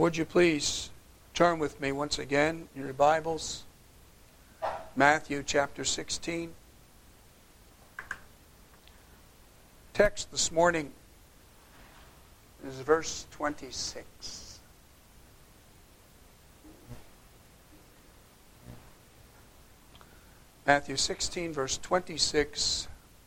Would you please turn with me once again in your Bibles, Matthew chapter 16. Text this morning is verse 26. Matthew 16, verse 26.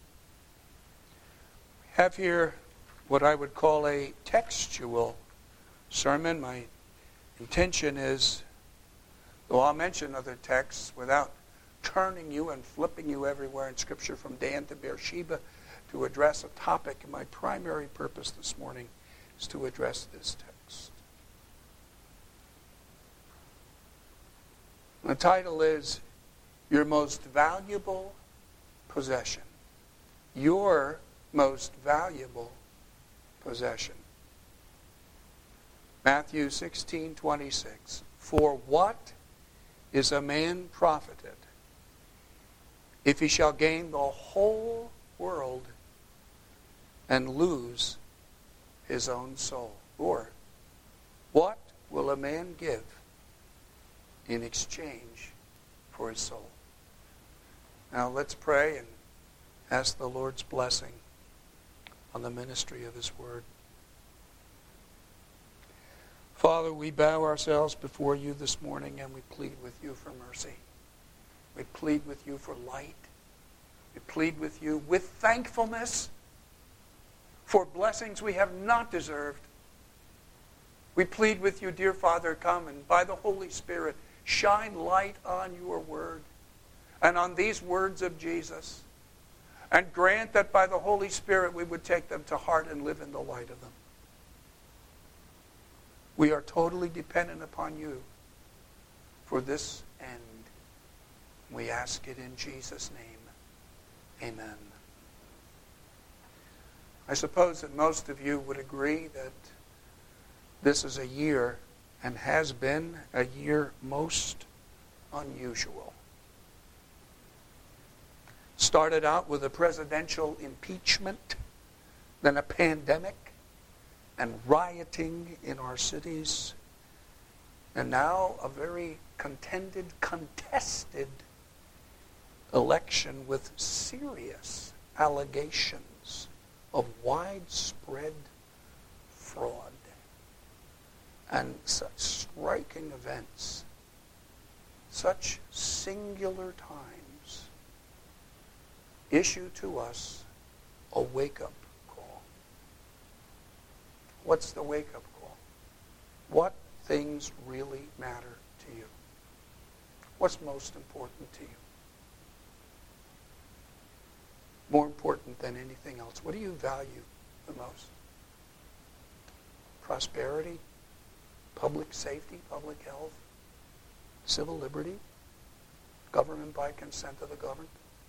We have here what I would call a textual sermon. My intention is, though I'll mention other texts without turning you and flipping you everywhere in Scripture from Dan to Beersheba to address a topic, my primary purpose this morning is to address this text. The title is Your Most Valuable Possession. Your most valuable possession. Matthew 16:26. For what is a man profited if he shall gain the whole world and lose his own soul? Or what will a man give in exchange for his soul? Now let's pray and ask the Lord's blessing on the ministry of His Word. Father, we bow ourselves before you this morning and we plead with you for mercy. We plead with you for light. We plead with you with thankfulness for blessings we have not deserved. We plead with you, dear Father, come and by the Holy Spirit shine light on your word and on these words of Jesus, and grant that by the Holy Spirit we would take them to heart and live in the light of them. We are totally dependent upon you for this end. We ask it in Jesus' name. Amen. I suppose that most of you would agree that this is a year, and has been a year, most unusual. Started out with a presidential impeachment, then a pandemic, and rioting in our cities, and now a very contested election with serious allegations of widespread fraud and such striking events, such singular times, issue to us a wake-up call. What's the wake-up call? What things really matter to you? What's most important to you? More important than anything else. What do you value the most? Prosperity? Public safety? Public health? Civil liberty? Government by consent of the governed?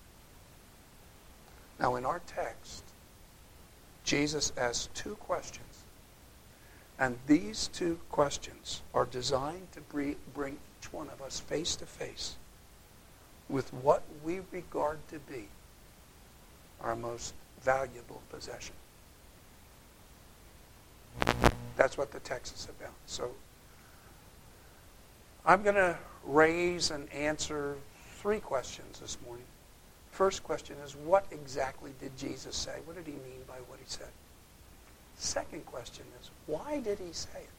Now in our text, Jesus asks two questions. And these two questions are designed to bring each one of us face to face with what we regard to be our most valuable possession. That's what the text is about. So I'm going to raise and answer three questions this morning. First question is, what exactly did Jesus say? What did he mean by what he said? Second question is, why did he say it?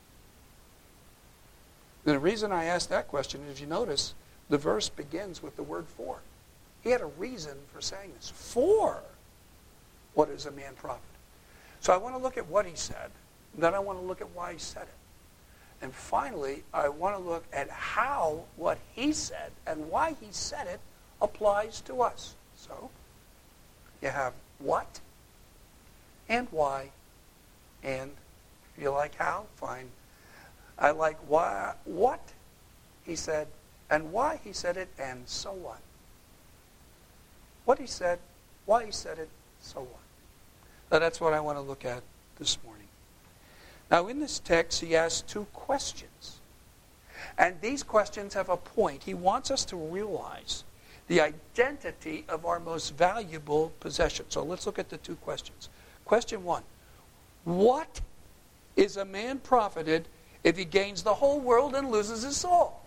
The reason I asked that question is, you notice, the verse begins with the word for. He had a reason for saying this. For what is a man profit? So I want to look at what he said. Then I want to look at why he said it. And finally, I want to look at how what he said and why he said it applies to us. So you have what and why, and if you like how, fine. I like why, what he said and why he said it, and so what. What he said, why he said it, so what. Now that's what I want to look at this morning. Now in this text, he asks two questions. And these questions have a point. He wants us to realize the identity of our most valuable possession. So let's look at the two questions. Question one, what is a man profited if he gains the whole world and loses his soul?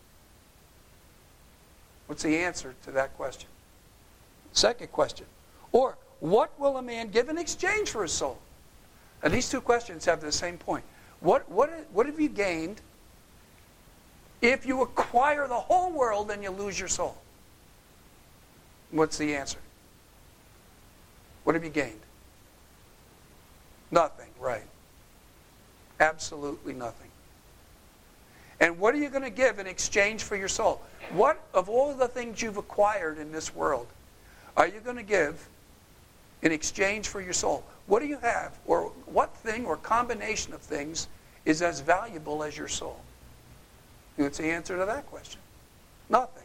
What's the answer to that question? Second question. Or, what will a man give in exchange for his soul? And these two questions have the same point. What have you gained if you acquire the whole world and you lose your soul? What's the answer? What have you gained? Nothing, right. Absolutely nothing. And what are you going to give in exchange for your soul? What, of all the things you've acquired in this world, are you going to give in exchange for your soul? What do you have, or what thing or combination of things is as valuable as your soul? What's the answer to that question? Nothing.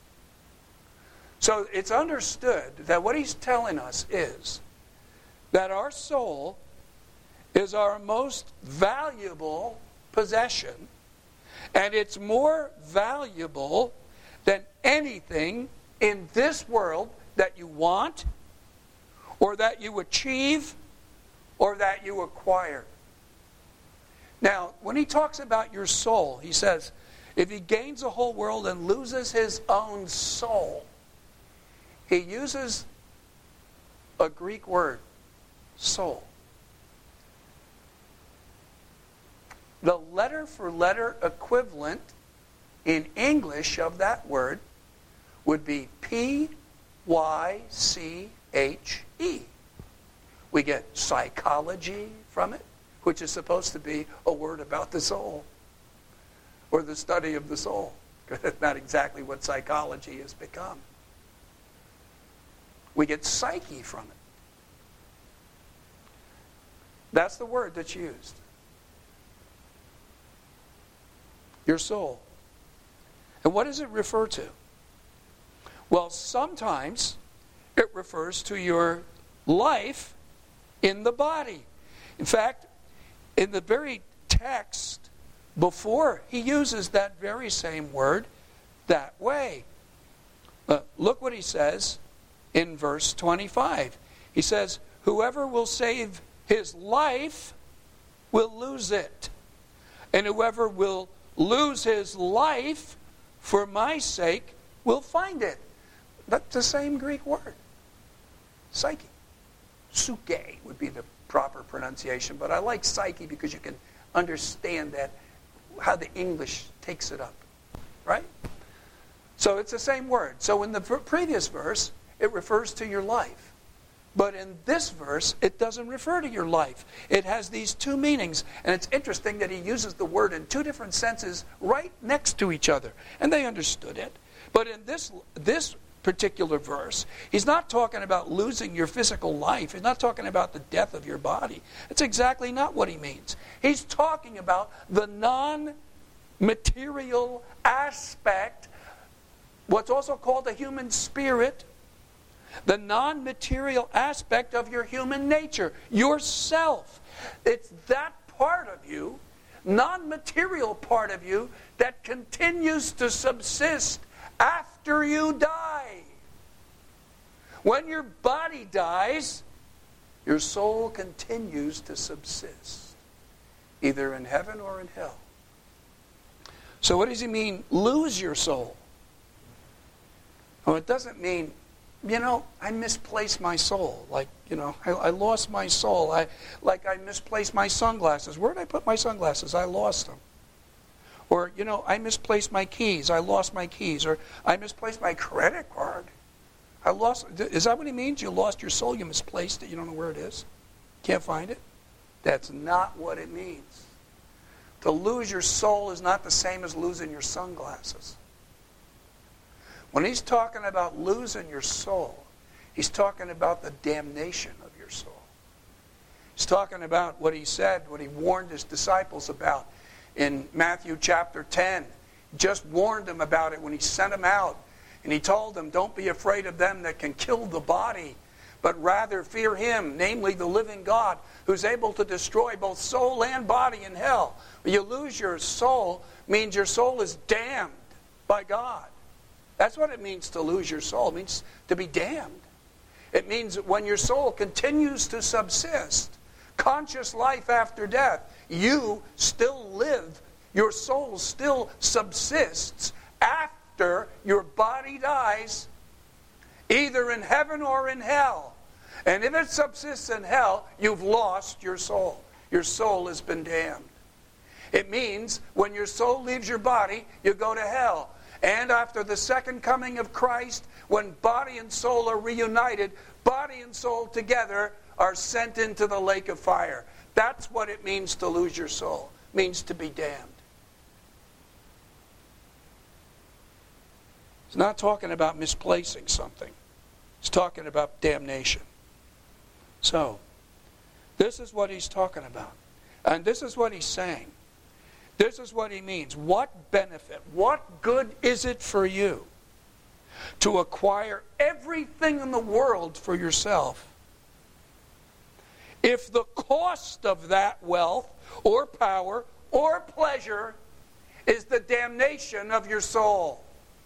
So it's understood that what he's telling us is that our soul is our most valuable possession, and it's more valuable than anything in this world that you want, or that you achieve, or that you acquire. Now, when he talks about your soul, he says, if he gains the whole world and loses his own soul, he uses a Greek word, soul. The letter for letter equivalent in English of that word would be P-Y-C-H-E. We get psychology from it, which is supposed to be a word about the soul, or the study of the soul. That's not exactly what psychology has become. We get psyche from it. That's the word that's used. Your soul. And what does it refer to? Well, sometimes it refers to your life in the body. In fact, in the very text before, he uses that very same word that way. Look what he says in verse 25. He says, whoever will save his life will lose it. And whoever will lose his life for my sake will find it. That's the same Greek word. Psyche. Suke would be the proper pronunciation, but I like psyche because you can understand that, how the English takes it up. Right? So it's the same word. So in the previous verse, it refers to your life. But in this verse, it doesn't refer to your life. It has these two meanings. And it's interesting that he uses the word in two different senses right next to each other. And they understood it. But in this particular verse, he's not talking about losing your physical life. He's not talking about the death of your body. That's exactly not what he means. He's talking about the non-material aspect, what's also called the human spirit, the non-material aspect of your human nature, yourself. It's that part of you, non-material part of you, that continues to subsist after you die. When your body dies, your soul continues to subsist, either in heaven or in hell. So what does he mean, lose your soul? Well, it doesn't mean, I misplaced my soul. Like, I lost my soul. I misplaced my sunglasses. Where did I put my sunglasses? I lost them. Or, I misplaced my keys. I lost my keys. Or, I misplaced my credit card. Is that what he means? You lost your soul, you misplaced it, you don't know where it is? Can't find it? That's not what it means. To lose your soul is not the same as losing your sunglasses. When he's talking about losing your soul, he's talking about the damnation of your soul. He's talking about what he said, what he warned his disciples about in Matthew chapter 10. He just warned them about it when he sent them out. And he told them, don't be afraid of them that can kill the body, but rather fear him, namely the living God, who's able to destroy both soul and body in hell. When you lose your soul, means your soul is damned by God. That's what it means to lose your soul. It means to be damned. It means that when your soul continues to subsist, conscious life after death, you still live Your soul still subsists after your body dies, either in heaven or in hell. And if it subsists in hell, you've lost your soul. Your soul has been damned. It means when your soul leaves your body, you go to hell. And after the second coming of Christ, when body and soul are reunited, body and soul together are sent into the lake of fire. That's what it means to lose your soul. It means to be damned. It's not talking about misplacing something. It's talking about damnation. So, this is what he's talking about. And this is what he's saying. This is what he means. What benefit, what good is it for you to acquire everything in the world for yourself if the cost of that wealth or power or pleasure is the damnation of your soul?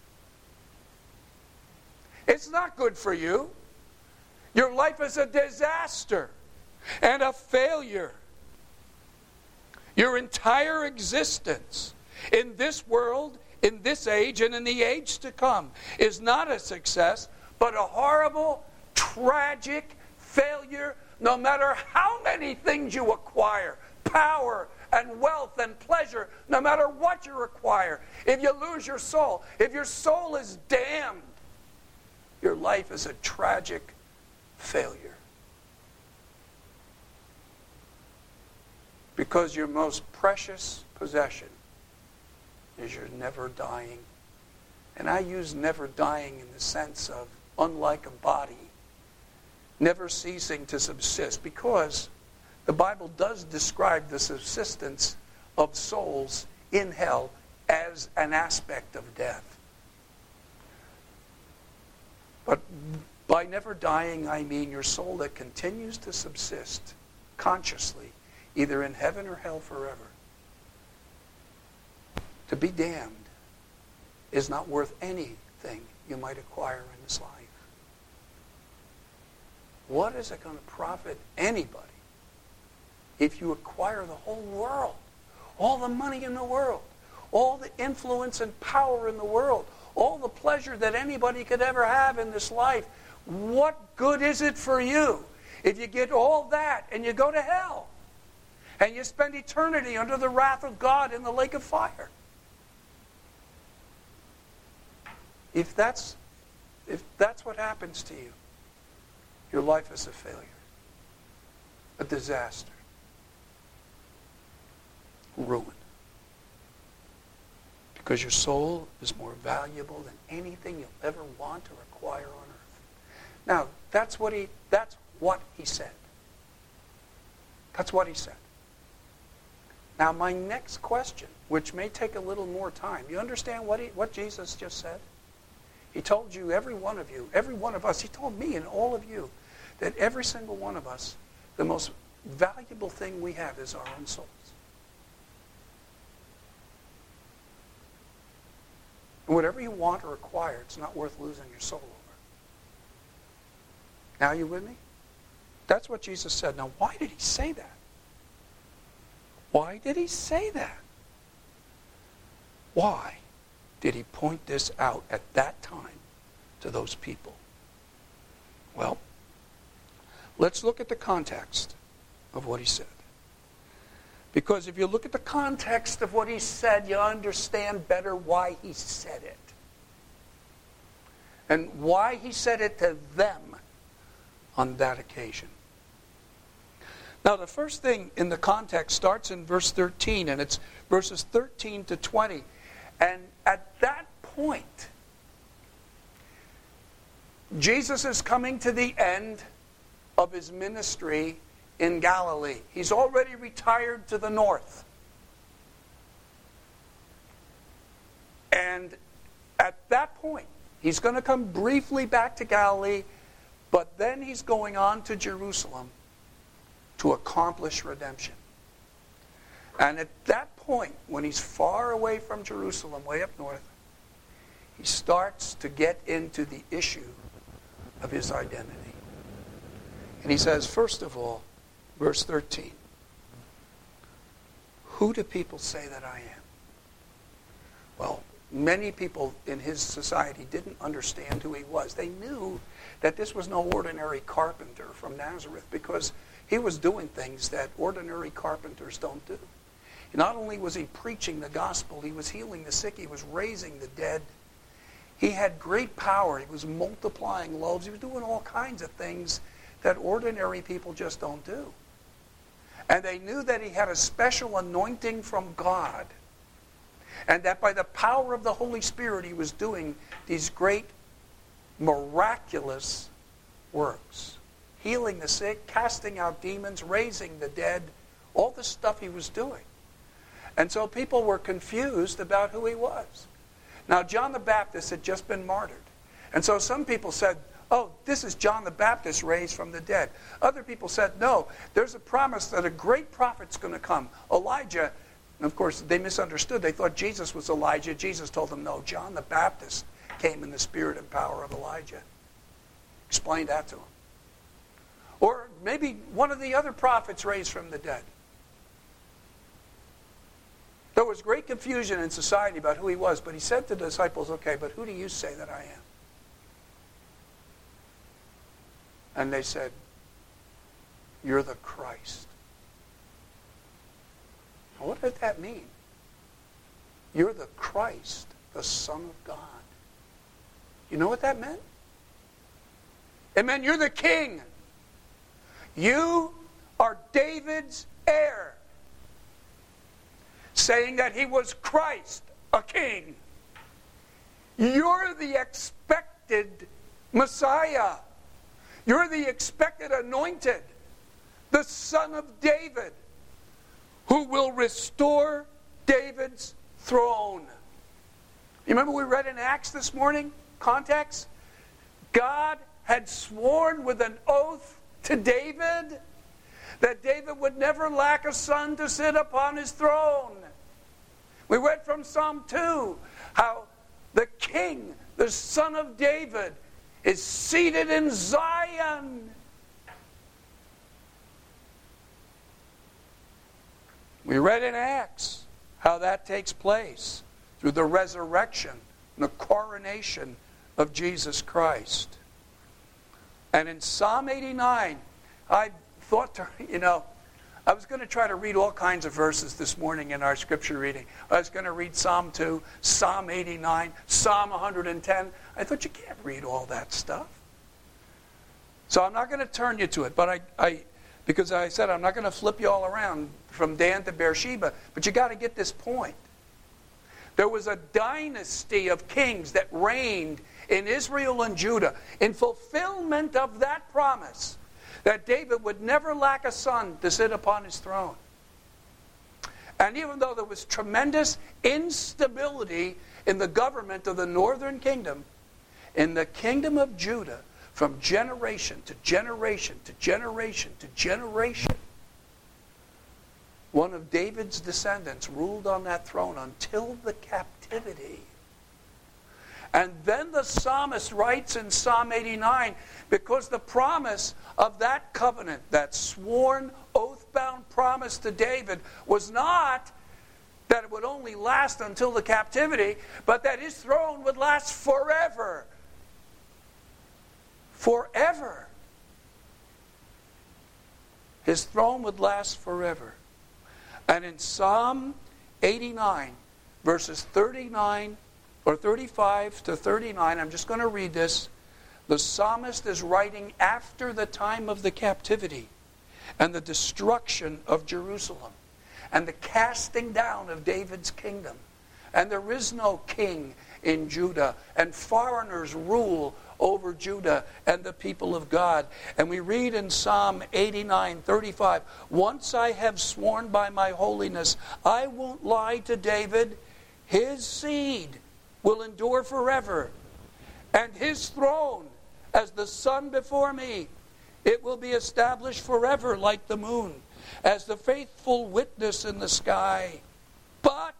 It's not good for you. Your life is a disaster and a failure. Your entire existence in this world, in this age, and in the age to come is not a success, but a horrible, tragic failure, no matter how many things you acquire, power and wealth and pleasure, no matter what you acquire. If you lose your soul, if your soul is damned, your life is a tragic failure. Because your most precious possession is your never dying. And I use never dying in the sense of unlike a body, never ceasing to subsist, because the Bible does describe the subsistence of souls in hell as an aspect of death. But by never dying, I mean your soul that continues to subsist consciously, either in heaven or hell forever. To be damned is not worth anything you might acquire in this life. What is it going to profit anybody if you acquire the whole world, all the money in the world, all the influence and power in the world, all the pleasure that anybody could ever have in this life? What good is it for you if you get all that and you go to hell and you spend eternity under the wrath of God in the lake of fire? If that's what happens to you, your life is a failure, a disaster, ruin. Because your soul is more valuable than anything you'll ever want to acquire on earth. Now, that's what he said. That's what he said. Now, my next question, which may take a little more time. You understand what Jesus just said? He told you, every one of you, every one of us, he told me and all of you, that every single one of us, the most valuable thing we have is our own souls. And whatever you want or acquire, it's not worth losing your soul over. Now, are you with me? That's what Jesus said. Now, why did he say that? Why did he say that? Why did he point this out at that time to those people? Well, let's look at the context of what he said. Because if you look at the context of what he said, you understand better why he said it. And why he said it to them on that occasion. Now, the first thing in the context starts in verse 13, and it's verses 13 to 20. And at that point, Jesus is coming to the end of his ministry in Galilee. He's already retired to the north. And at that point, he's going to come briefly back to Galilee, but then he's going on to Jerusalem to accomplish redemption. And at that point, when he's far away from Jerusalem, way up north, he starts to get into the issue of his identity. And he says, first of all, verse 13, who do people say that I am? Well, many people in his society didn't understand who he was. They knew that this was no ordinary carpenter from Nazareth because he was doing things that ordinary carpenters don't do. Not only was he preaching the gospel, he was healing the sick, he was raising the dead. He had great power. He was multiplying loaves. He was doing all kinds of things that ordinary people just don't do. And they knew that he had a special anointing from God. And that by the power of the Holy Spirit, he was doing these great, miraculous works. Healing the sick, casting out demons, raising the dead, all the stuff he was doing. And so people were confused about who he was. Now, John the Baptist had just been martyred. And so some people said, oh, this is John the Baptist raised from the dead. Other people said, no, there's a promise that a great prophet's going to come, Elijah. And of course, they misunderstood. They thought Jesus was Elijah. Jesus told them, no, John the Baptist came in the spirit and power of Elijah. Explained that to them. Or maybe one of the other prophets raised from the dead. There was great confusion in society about who he was, but he said to the disciples, okay, but who do you say that I am? And they said, you're the Christ. Now, what did that mean? You're the Christ, the Son of God. You know what that meant? It meant you're the King. You are David's heir. Saying that he was Christ, a king. You're the expected Messiah. You're the expected anointed, the Son of David, who will restore David's throne. You remember we read in Acts this morning? Context? God had sworn with an oath to David that David would never lack a son to sit upon his throne. We read from Psalm 2 how the king, the son of David, is seated in Zion. We read in Acts how that takes place through the resurrection and the coronation of Jesus Christ. And in Psalm 89, I thought to, I was going to try to read all kinds of verses this morning in our scripture reading. I was going to read Psalm 2, Psalm 89, Psalm 110. I thought you can't read all that stuff. So I'm not going to turn you to it, but because I said I'm not going to flip you all around from Dan to Beersheba, but you got to get this point. There was a dynasty of kings that reigned in Israel and Judah in fulfillment of that promise that David would never lack a son to sit upon his throne. And even though there was tremendous instability in the government of the northern kingdom, in the kingdom of Judah, from generation to generation to generation to generation, one of David's descendants ruled on that throne until the captivity. And then the psalmist writes in Psalm 89, because the promise of that covenant, that sworn, oath-bound promise to David, was not that it would only last until the captivity, but that his throne would last forever. Forever. His throne would last forever. And in Psalm 89, verses 39 or 35 to 39, I'm just going to read this. The psalmist is writing after the time of the captivity and the destruction of Jerusalem and the casting down of David's kingdom. And there is no king in Judah, and foreigners rule over Judah and the people of God. And we read in Psalm 89:35, once I have sworn by my holiness, I won't lie to David. His seed will endure forever, and his throne as the sun before me. It will be established forever like the moon, as the faithful witness in the sky. But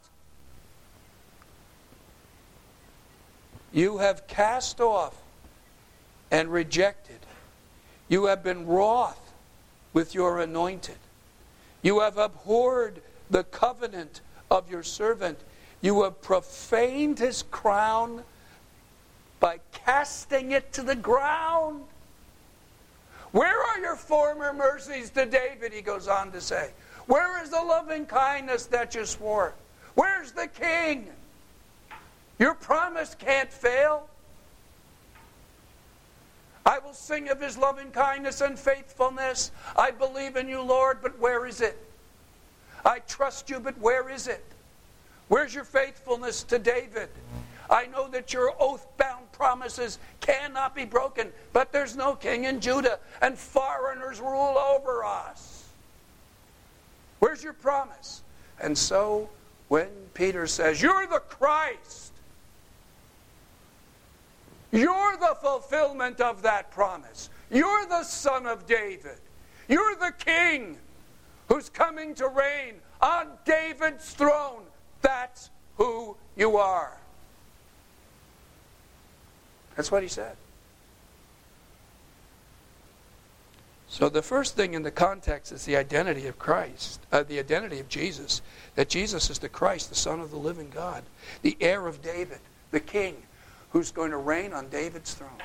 you have cast off and rejected. You have been wroth with your anointed. You have abhorred the covenant of your servant. You have profaned his crown by casting it to the ground. Where are your former mercies to David, he goes on to say. Where is the loving kindness that you swore? Where's the king? Your promise can't fail. I will sing of his loving kindness and faithfulness. I believe in you, Lord, but where is it? I trust you, but where is it? Where's your faithfulness to David? I know that your oath-bound promises cannot be broken, but there's no king in Judah, and foreigners rule over us. Where's your promise? And so, when Peter says, you're the Christ, you're the fulfillment of that promise. You're the Son of David. You're the King who's coming to reign on David's throne. That's who you are. That's what he said. So the first thing in the context is the identity of Christ, the identity of Jesus, that Jesus is the Christ, the Son of the living God, the heir of David, the King, who's going to reign on David's throne.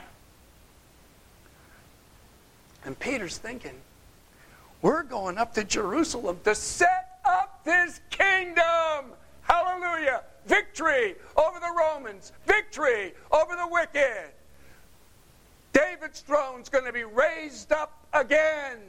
And Peter's thinking, we're going up to Jerusalem to set up this kingdom. Hallelujah. Victory over the Romans. Victory over the wicked. David's throne's going to be raised up again.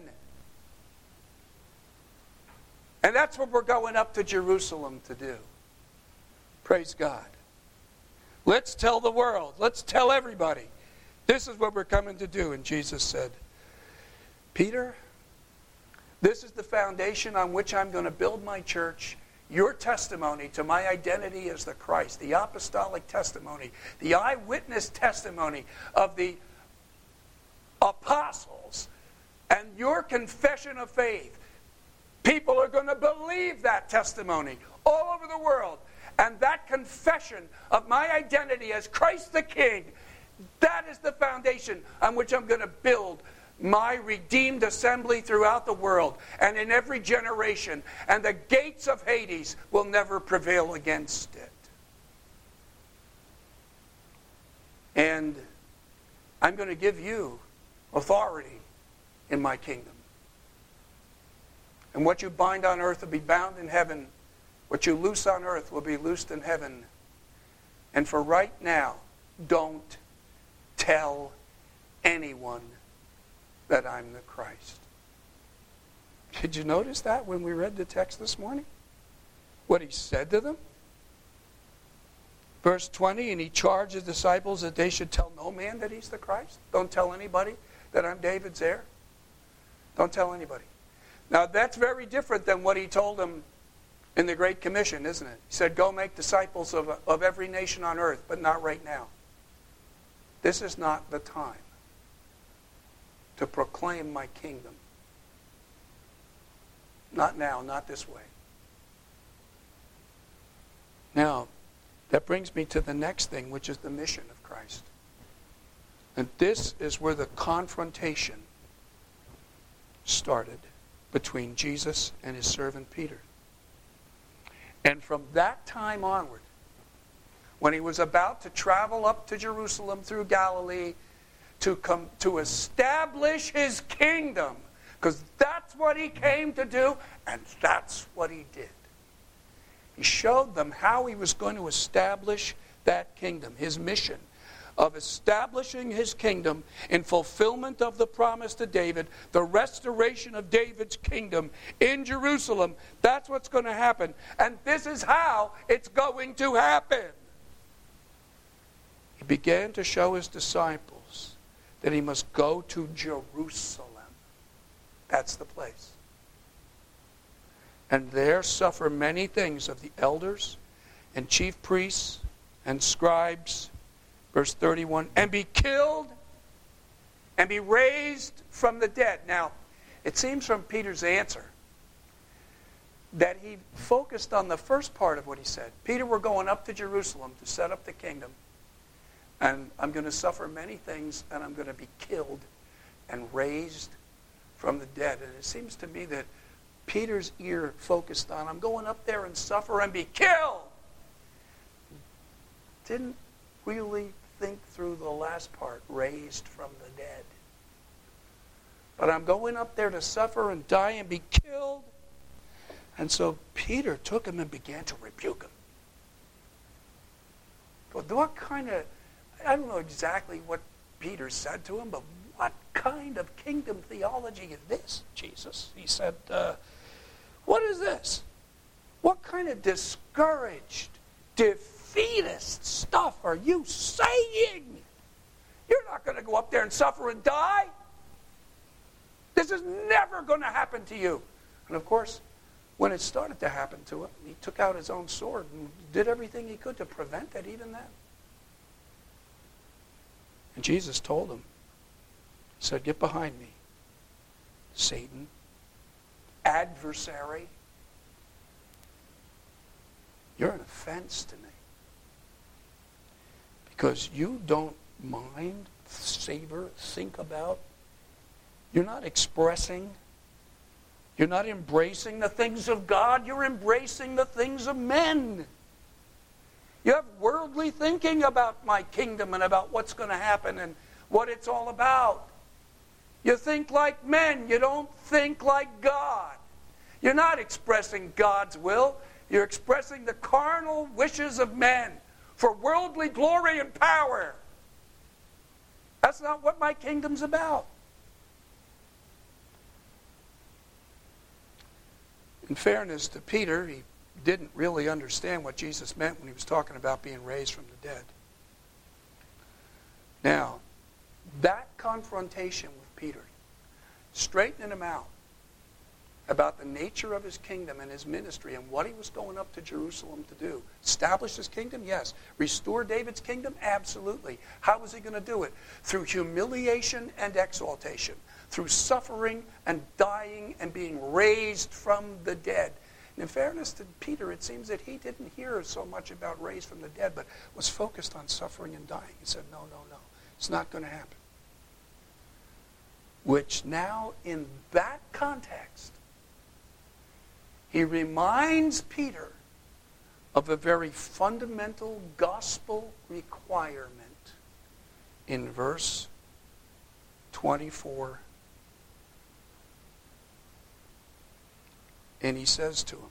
And that's what we're going up to Jerusalem to do. Praise God. Let's tell the world. Let's tell everybody. This is what we're coming to do. And Jesus said, Peter, this is the foundation on which I'm going to build my church. Your testimony to my identity as the Christ, the apostolic testimony, the eyewitness testimony of the apostles, and your confession of faith. People are going to believe that testimony all over the world. And that confession of my identity as Christ the King, that is the foundation on which I'm going to build my redeemed assembly throughout the world and in every generation. And the gates of Hades will never prevail against it. And I'm going to give you authority in my kingdom. And what you bind on earth will be bound in heaven. What you loose on earth will be loosed in heaven. And for right now, don't tell anyone that I'm the Christ. Did you notice that when we read the text this morning? What he said to them? Verse 20, and he charged his disciples that they should tell no man that he's the Christ. Don't tell anybody that I'm David's heir. Don't tell anybody. Now that's very different than what he told them in the Great Commission, isn't it? He said, go make disciples of every nation on earth, but not right now. This is not the time to proclaim my kingdom. Not now, not this way. Now, that brings me to the next thing, which is the mission of Christ. And this is where the confrontation started between Jesus and his servant Peter. And from that time onward, when he was about to travel up to Jerusalem through Galilee to establish his kingdom, because that's what he came to do, and that's what he did. He showed them how he was going to establish that kingdom, his mission of establishing his kingdom in fulfillment of the promise to David, the restoration of David's kingdom in Jerusalem. That's what's going to happen. And this is how it's going to happen. He began to show his disciples that he must go to Jerusalem. That's the place. And there suffer many things of the elders and chief priests and scribes. Verse 31, and be killed and be raised from the dead. Now, it seems from Peter's answer that he focused on the first part of what he said. Peter, we're going up to Jerusalem to set up the kingdom. And I'm going to suffer many things, and I'm going to be killed and raised from the dead. And it seems to me that Peter's ear focused on, I'm going up there and suffer and be killed. didn't really think through the last part, raised from the dead. But I'm going up there to suffer and die and be killed. And so Peter took him and began to rebuke him. But what kind of, I don't know exactly what Peter said to him, but what kind of kingdom theology is this, Jesus? He said, what is this? What kind of discouraged, defeatist stuff are you saying? You're not going to go up there and suffer and die. This is never going to happen to you. And of course, when it started to happen to him, he took out his own sword and did everything he could to prevent it even then. And Jesus told him, he said, get behind me, Satan, adversary. You're an offense to me. Because you don't mind, savor, think about. You're not expressing. You're not embracing the things of God. You're embracing the things of men. You have worldly thinking about my kingdom and about what's going to happen and what it's all about. You think like men. You don't think like God. You're not expressing God's will. You're expressing the carnal wishes of men for worldly glory and power. That's not what my kingdom's about. In fairness to Peter, he didn't really understand what Jesus meant when he was talking about being raised from the dead. Now, that confrontation with Peter, straightening him out about the nature of his kingdom and his ministry and what he was going up to Jerusalem to do. Establish his kingdom? Yes. Restore David's kingdom? Absolutely. How was he going to do it? Through humiliation and exaltation. Through suffering and dying and being raised from the dead. And in fairness to Peter, it seems that he didn't hear so much about raised from the dead, but was focused on suffering and dying. He said, no. It's not going to happen. Which now, in that context, he reminds Peter of a very fundamental gospel requirement in verse 24. And he says to him,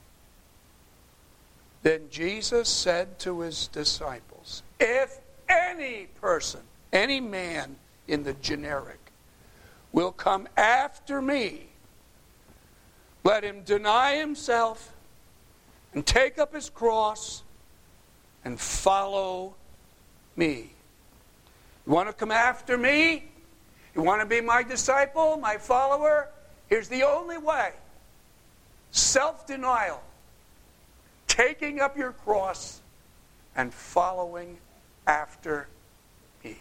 then Jesus said to his disciples, if any person, any man in the generic, will come after me, let him deny himself and take up his cross and follow me. You want to come after me? You want to be my disciple, my follower? Here's the only way. Self-denial. Taking up your cross and following after me.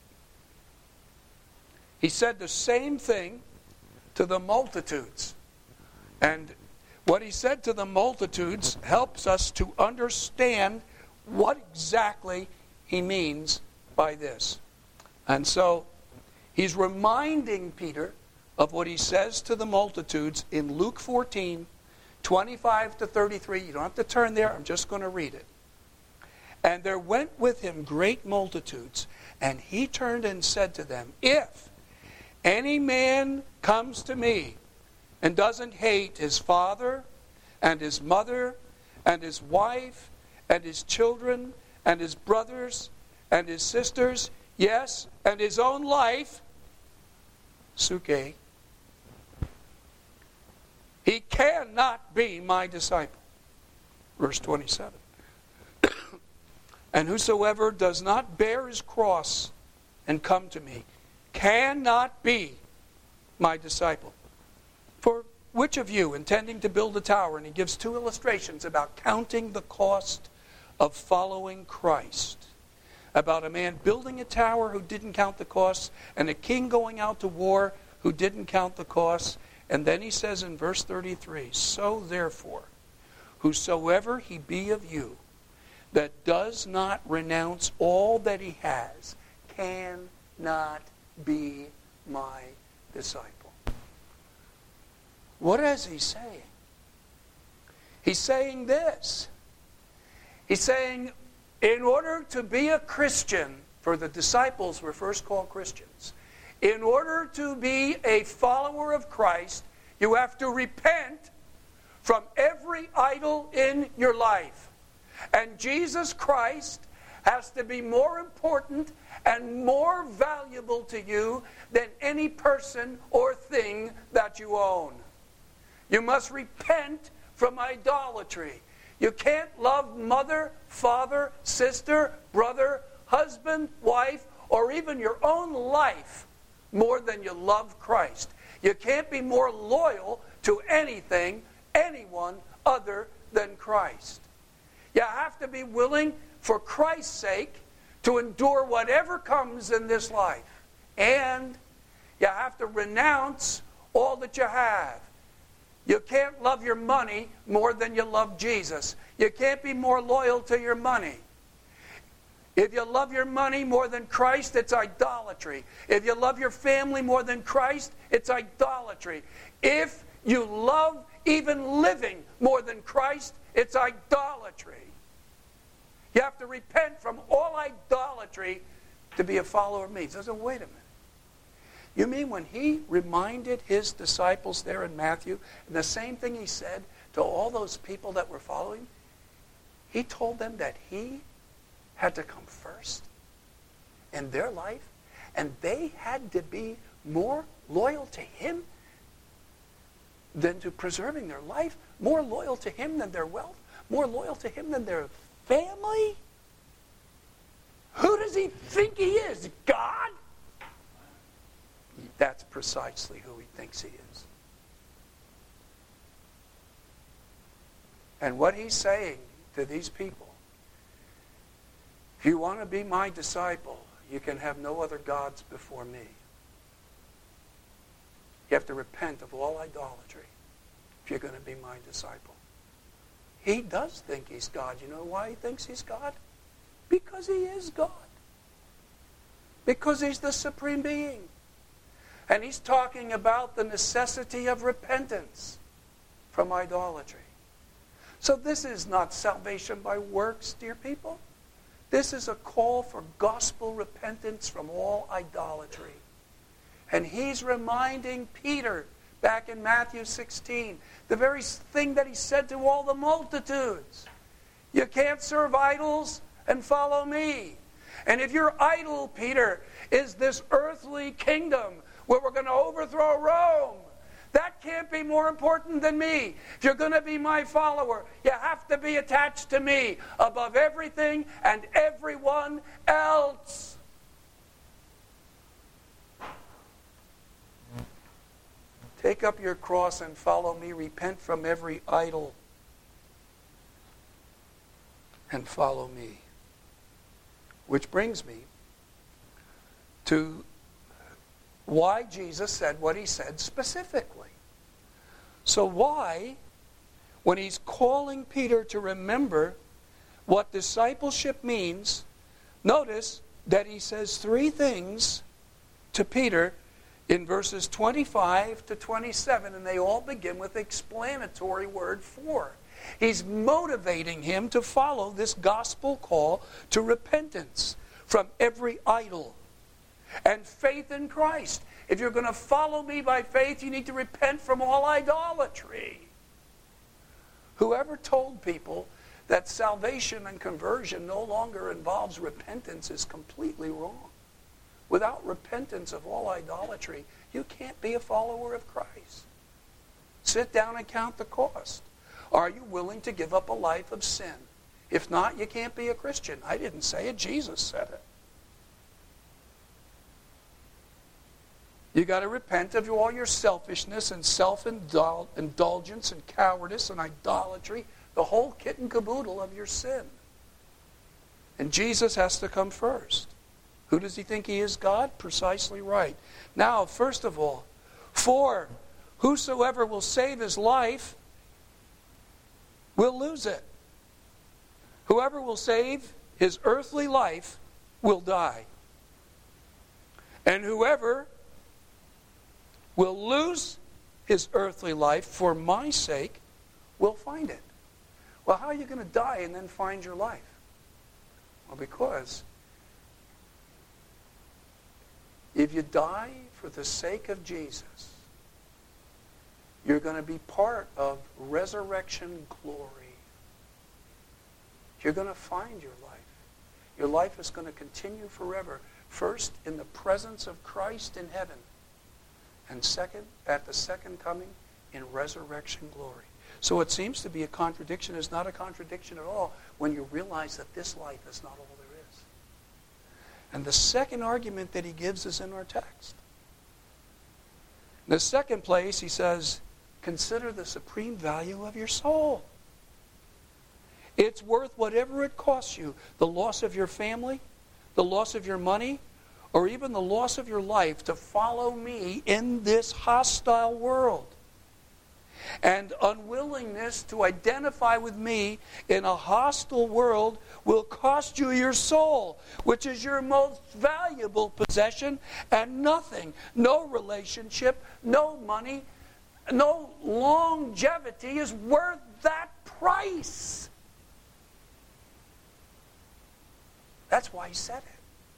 He said the same thing to the multitudes. And what he said to the multitudes helps us to understand what exactly he means by this. And so he's reminding Peter of what he says to the multitudes in Luke 14, 25 to 33. You don't have to turn there. I'm just going to read it. And there went with him great multitudes, and he turned and said to them, if any man comes to me and doesn't hate his father and his mother and his wife and his children and his brothers and his sisters, yes, and his own life, suke, he cannot be my disciple. Verse 27. And whosoever does not bear his cross and come to me cannot be my disciple. For which of you, intending to build a tower, and he gives two illustrations about counting the cost of following Christ, about a man building a tower who didn't count the costs, and a king going out to war who didn't count the costs. And then he says in verse 33, so therefore, whosoever he be of you that does not renounce all that he has cannot be my disciple. What is he saying? He's saying this. He's saying, In order to be a Christian, for the disciples were first called Christians, in order to be a follower of Christ, you have to repent from every idol in your life. And Jesus Christ has to be more important and more valuable to you than any person or thing that you own. You must repent from idolatry. You can't love mother, father, sister, brother, husband, wife, or even your own life more than you love Christ. You can't be more loyal to anything, anyone other than Christ. You have to be willing, for Christ's sake, to endure whatever comes in this life. And you have to renounce all that you have. You can't love your money more than you love Jesus. You can't be more loyal to your money. If you love your money more than Christ, it's idolatry. If you love your family more than Christ, it's idolatry. If you love even living more than Christ, it's idolatry. You have to repent from all idolatry to be a follower of me. He says, oh, wait a minute. You mean when he reminded his disciples there in Matthew, and the same thing he said to all those people that were following, he told them that he had to come first in their life, and they had to be more loyal to him than to preserving their life, more loyal to him than their wealth, more loyal to him than their family? Who does he think he is? God? That's precisely who he thinks he is. And what he's saying to these people, if you want to be my disciple, you can have no other gods before me. You have to repent of all idolatry if you're going to be my disciple. He does think he's God. You know why he thinks he's God? Because he is God. Because he's the supreme being. And he's talking about the necessity of repentance from idolatry. So this is not salvation by works, dear people. This is a call for gospel repentance from all idolatry. And he's reminding Peter, back in Matthew 16, the very thing that he said to all the multitudes. You can't serve idols and follow me. And if your idol, Peter, is this earthly kingdom where we're going to overthrow Rome, that can't be more important than me. If you're going to be my follower, you have to be attached to me above everything and everyone else. Take up your cross and follow me. Repent from every idol and follow me. Which brings me to why Jesus said what he said specifically. So why, when he's calling Peter to remember what discipleship means, notice that he says three things to Peter in verses 25 to 27, and they all begin with the explanatory word for. He's motivating him to follow this gospel call to repentance from every idol and faith in Christ. If you're going to follow me by faith, you need to repent from all idolatry. Whoever told people that salvation and conversion no longer involves repentance is completely wrong. Without repentance of all idolatry, you can't be a follower of Christ. Sit down and count the cost. Are you willing to give up a life of sin? If not, you can't be a Christian. I didn't say it. Jesus said it. You got to repent of all your selfishness and self-indulgence and cowardice and idolatry, the whole kit and caboodle of your sin. And Jesus has to come first. Who does he think he is? God? Precisely right. Now, first of all, for whosoever will save his life will lose it. Whoever will save his earthly life will die. And whoever will lose his earthly life for my sake will find it. Well, how are you going to die and then find your life? because if you die for the sake of Jesus, you're going to be part of resurrection glory. You're going to find your life. Your life is going to continue forever. First, in the presence of Christ in heaven. And second, at the second coming, in resurrection glory. So what seems to be a contradiction is not a contradiction at all when you realize that this life is not all there is. And the second argument that he gives is in our text. In the second place, he says, consider the supreme value of your soul. It's worth whatever it costs you. The loss of your family, the loss of your money, or even the loss of your life to follow me in this hostile world. And unwillingness to identify with me in a hostile world will cost you your soul, which is your most valuable possession, and nothing, no relationship, no money, no longevity is worth that price. That's why he said it.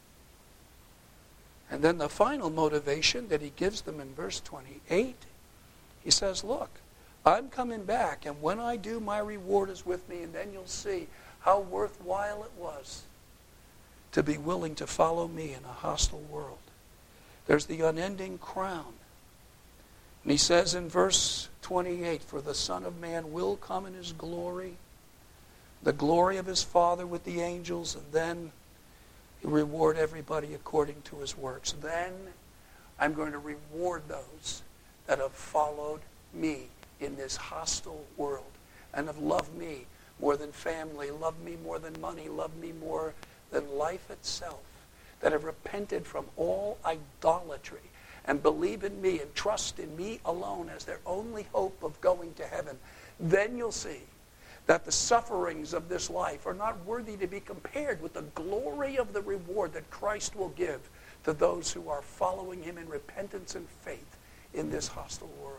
And then the final motivation that he gives them in verse 28, he says, look, I'm coming back, and when I do, my reward is with me, and then you'll see how worthwhile it was to be willing to follow me in a hostile world. There's the unending crown. And he says in verse 28, for the Son of Man will come in his glory, the glory of his Father with the angels, and then he'll reward everybody according to his works. Then I'm going to reward those that have followed me in this hostile world and have loved me more than family, loved me more than money, loved me more than life itself, that have repented from all idolatry and believe in me and trust in me alone as their only hope of going to heaven. Then you'll see that the sufferings of this life are not worthy to be compared with the glory of the reward that Christ will give to those who are following him in repentance and faith in this hostile world.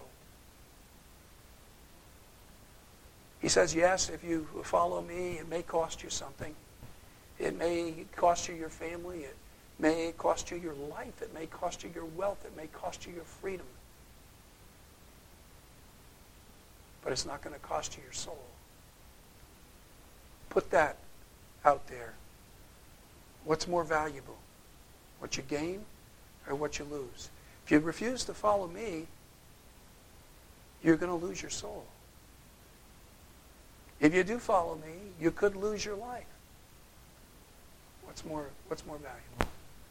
He says, yes, if you follow me, it may cost you something. It may cost you your family. It may cost you your life. It may cost you your wealth. It may cost you your freedom. But it's not going to cost you your soul. Put that out there. What's more valuable? What you gain or what you lose? If you refuse to follow me, you're going to lose your soul. If you do follow me, you could lose your life. What's more valuable?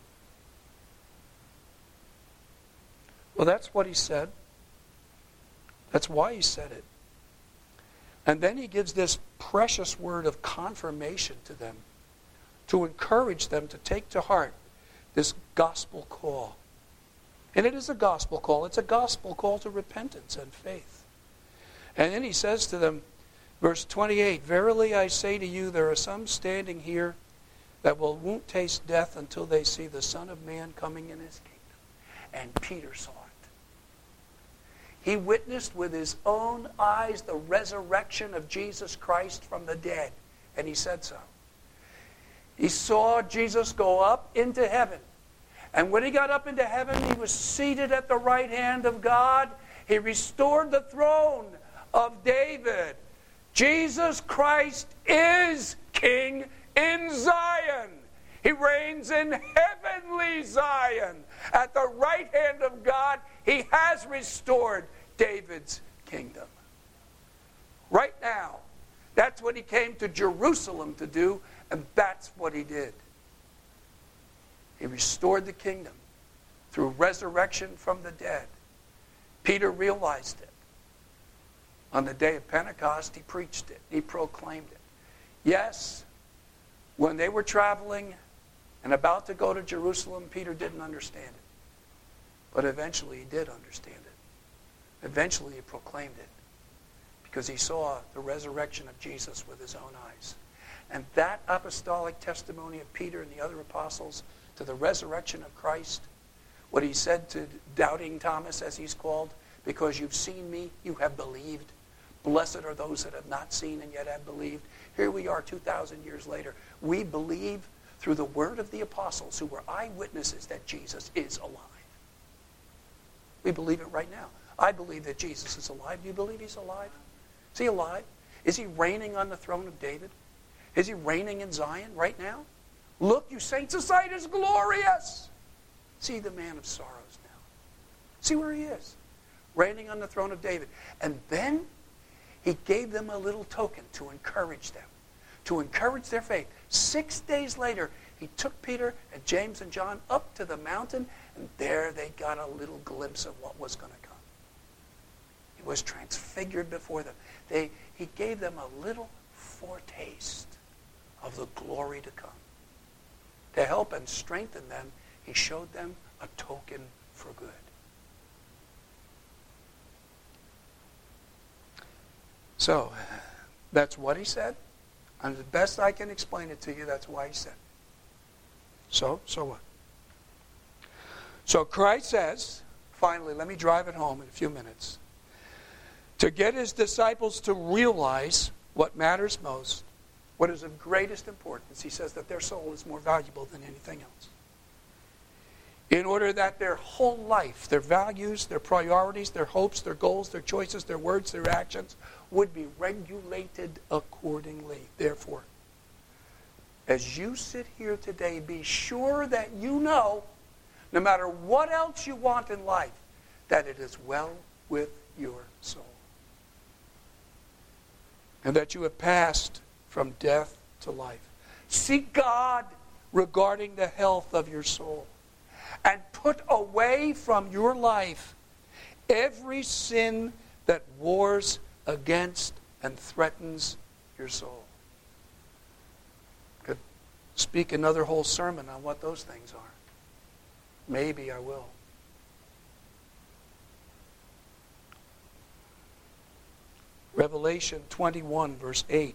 Well, that's what he said. That's why he said it. And then he gives this precious word of confirmation to them, to encourage them to take to heart this gospel call. And it is a gospel call. It's a gospel call to repentance and faith. And then he says to them, verse 28, verily I say to you, there are some standing here that won't taste death until they see the Son of Man coming in his kingdom. And Peter saw it. He witnessed with his own eyes the resurrection of Jesus Christ from the dead. And he said so. He saw Jesus go up into heaven. And when he got up into heaven, he was seated at the right hand of God. He restored the throne of David. Jesus Christ is King in Zion. He reigns in heavenly Zion. At the right hand of God, he has restored David's kingdom. Right now. That's what he came to Jerusalem to do, and that's what he did. He restored the kingdom through resurrection from the dead. Peter realized it. On the day of Pentecost, he preached it. He proclaimed it. Yes, when they were traveling and about to go to Jerusalem, Peter didn't understand it. But eventually he did understand it. Eventually he proclaimed it because he saw the resurrection of Jesus with his own eyes. And that apostolic testimony of Peter and the other apostles to the resurrection of Christ, what he said to doubting Thomas, as he's called, because you've seen me, you have believed. Blessed are those that have not seen and yet have believed. Here we are 2,000 years later. We believe through the word of the apostles who were eyewitnesses that Jesus is alive. We believe it right now. I believe that Jesus is alive. Do you believe he's alive? Is he alive? Is he reigning on the throne of David? Is he reigning in Zion right now? Look, you saints, the sight is glorious. See the man of sorrows now. See where he is. Reigning on the throne of David. And then he gave them a little token to encourage them. To encourage their faith. 6 days later, he took Peter and James and John up to the mountain, and there they got a little glimpse of what was going to come. He was transfigured before them. He gave them a little foretaste of the glory to come. To help and strengthen them, he showed them a token for good. So, that's what he said. And the best I can explain it to you, that's why he said. So what? So Christ says, finally, let me drive it home in a few minutes. To get his disciples to realize what matters most, what is of greatest importance, he says that their soul is more valuable than anything else. In order that their whole life, their values, their priorities, their hopes, their goals, their choices, their words, their actions would be regulated accordingly. Therefore, as you sit here today, be sure that you know, no matter what else you want in life, that it is well with your soul. And that you have passed from death to life. Seek God regarding the health of your soul. And put away from your life every sin that wars against and threatens your soul. Could speak another whole sermon on what those things are. Maybe I will. Revelation 21, verse 8.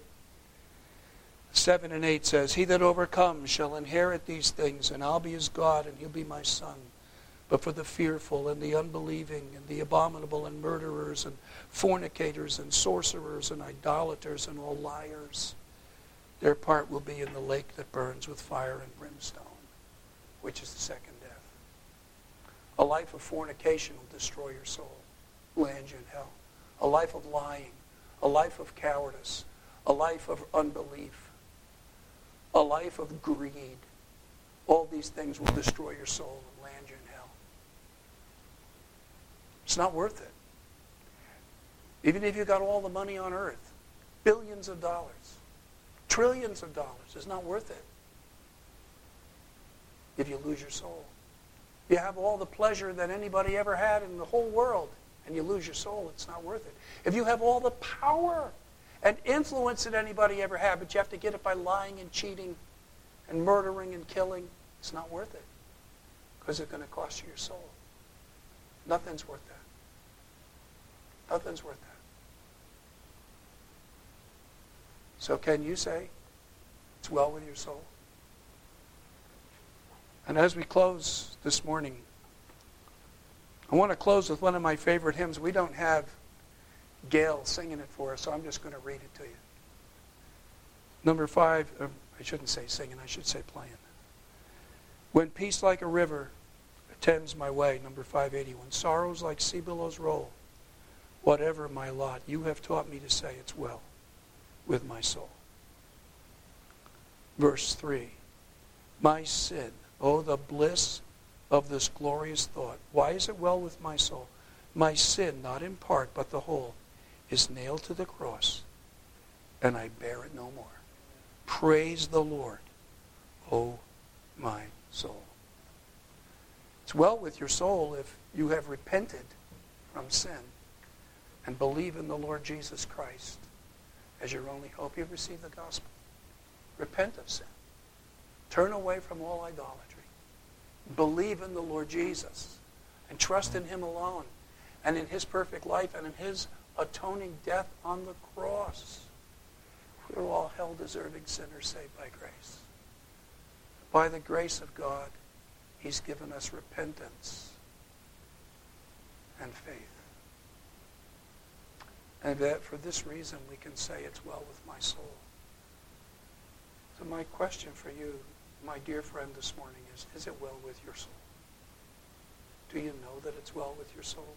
7 and 8 says, He that overcomes shall inherit these things, and I'll be his God, and he'll be my son. But for the fearful and the unbelieving and the abominable and murderers and fornicators and sorcerers and idolaters and all liars, their part will be in the lake that burns with fire and brimstone, which is the second death. A life of fornication will destroy your soul, land you in hell. A life of lying, a life of cowardice, a life of unbelief, a life of greed. All these things will destroy your soul and land you in hell. It's not worth it. Even if you got all the money on earth, billions of dollars, trillions of dollars, it's not worth it if you lose your soul. You have all the pleasure that anybody ever had in the whole world, and you lose your soul, it's not worth it. If you have all the power and influence that anybody ever had, but you have to get it by lying and cheating and murdering and killing, it's not worth it. Because it's going to cost you your soul. Nothing's worth that. Nothing's worth that. So can you say it's well with your soul? And as we close this morning, I want to close with one of my favorite hymns. We don't have Gail singing it for us, so I'm just going to read it to you. Number 5, I shouldn't say singing, I should say playing. When peace like a river attends my way, number 580. When sorrows like sea billows roll, whatever my lot, you have taught me to say it's well with my soul. Verse 3, my sin, oh the bliss of this glorious thought. Why is it well with my soul? My sin, not in part, but the whole, is nailed to the cross, and I bear it no more. Praise the Lord, O my soul. It's well with your soul if you have repented from sin and believe in the Lord Jesus Christ as your only hope. You've received the gospel. Repent of sin. Turn away from all idolatry. Believe in the Lord Jesus and trust in him alone and in his perfect life and in his atoning death on the cross. We're all hell-deserving sinners saved by grace. By the grace of God, he's given us repentance and faith. And that for this reason we can say it's well with my soul. So my question for you my dear friend, this morning is it well with your soul? Do you know that it's well with your soul?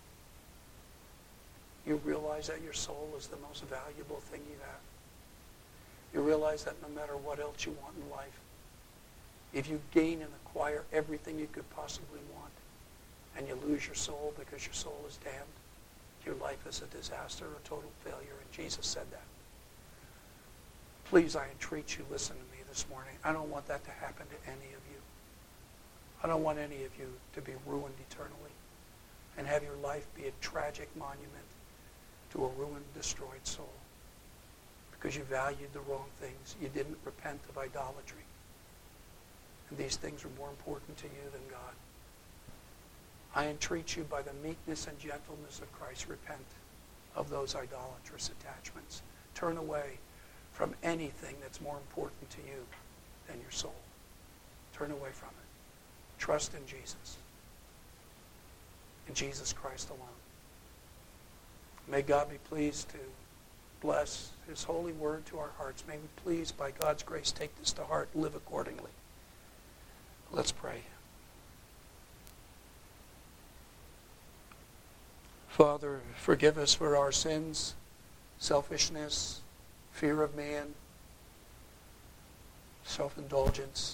You realize that your soul is the most valuable thing you have. You realize that no matter what else you want in life, if you gain and acquire everything you could possibly want, and you lose your soul because your soul is damned, your life is a disaster, a total failure, and Jesus said that. Please, I entreat you, listen to me this morning. I don't want that to happen to any of you. I don't want any of you to be ruined eternally and have your life be a tragic monument to a ruined, destroyed soul because you valued the wrong things. You didn't repent of idolatry. And these things are more important to you than God. I entreat you by the meekness and gentleness of Christ, repent of those idolatrous attachments. Turn away from anything that's more important to you than your soul. Turn away from it. Trust in Jesus. In Jesus Christ alone. May God be pleased to bless his holy word to our hearts. May we please, by God's grace, take this to heart and live accordingly. Let's pray. Father, forgive us for our sins, selfishness, fear of man, self-indulgence.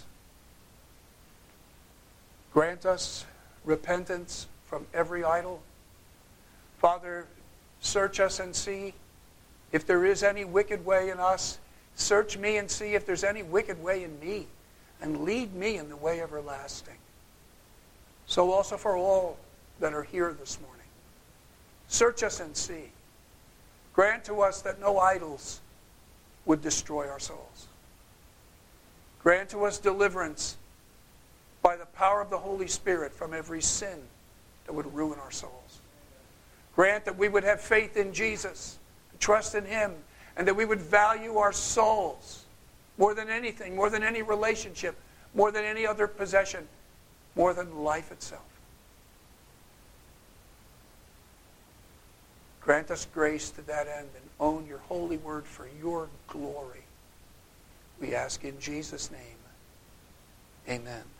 Grant us repentance from every idol. Father, search us and see if there is any wicked way in us. Search me and see if there's any wicked way in me, and lead me in the way everlasting. So also for all that are here this morning. Search us and see. Grant to us that no idols would destroy our souls. Grant to us deliverance by the power of the Holy Spirit from every sin that would ruin our souls. Grant that we would have faith in Jesus, trust in him, and that we would value our souls more than anything, more than any relationship, more than any other possession, more than life itself. Grant us grace to that end and own your holy word for your glory. We ask in Jesus' name. Amen.